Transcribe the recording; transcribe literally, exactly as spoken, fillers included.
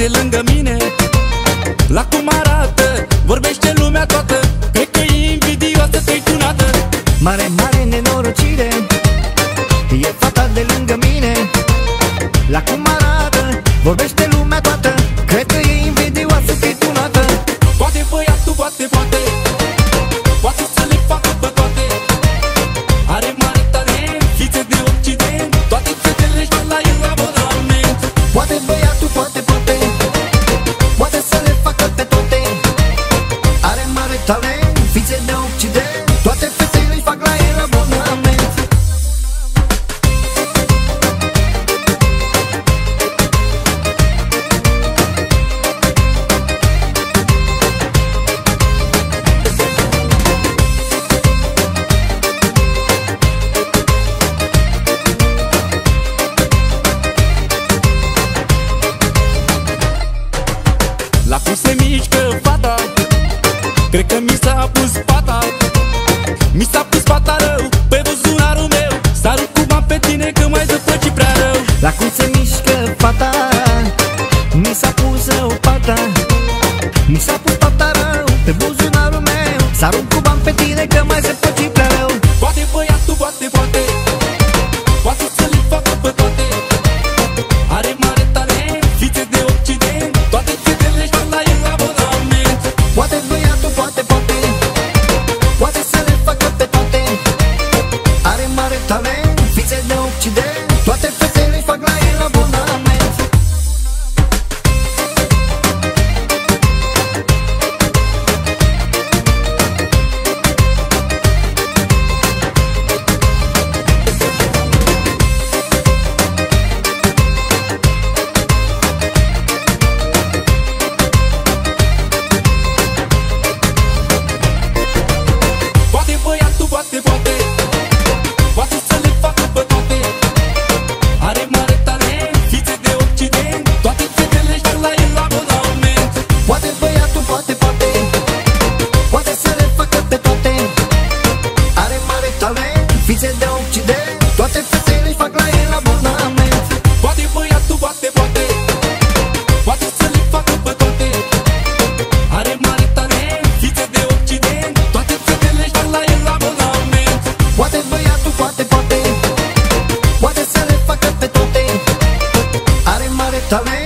e lângă mine. La cum arată, vorbește lumea toată, cred că e invidioasă, că-i tunată. Mare, mare nenorocire, e fata de lângă mine. La cum arată, vorbește lumea toată, cred că e invidioasă, că-i tunată. Poate băiatul, poate, poate, poate să le facă pe toate. Are mare talent, fițe de Occident, toate fetele își fac la el abonament. Poate băiatul, poate, poate, poate să le facă pe toate. Are mare talent, fițe de Occident, toate fetele își fac la el abonament. La cum se mișcă fata, cred că mi s-a pus pata. Mi s-a pus pata rău pe buzunarul meu, s-a cu bani pe tine că mai zăpăci prea rău. La cum se mișcă fata, mi s-a pus rău pata. Mi s-a pus pata rău pe buzunarul meu, s-a cu bani pe tine că mai zăpăci prea rău. Poate băiatul, poate, poate, poate să le facă pe toate. Are mare talent, fițe de Occident, toate fetele își fac la el abonament. Poate băiatul, poate, poate, poate să le facă pe toate. Are mare talent, fițe de Occident, toate fetele își fac la el abonament. Poate băiatul, poate, poate, poate să le facă pe toate. Are mare talent, fițe de Occident, toate fetele își fac la el abonament. Poate băiatul, poate, poate, poate să le facă pe toate. Are mare talent, fițe de Occident, toate fetele își fac la el abonament. Poate băiatul, poate, poate, poate să le facă pe toate. Are mare talent, fițe de Occident, toate fetele își fac la el abonament. Poate băiatul, poate, poate, poate să le facă pe toate. Are mare talent,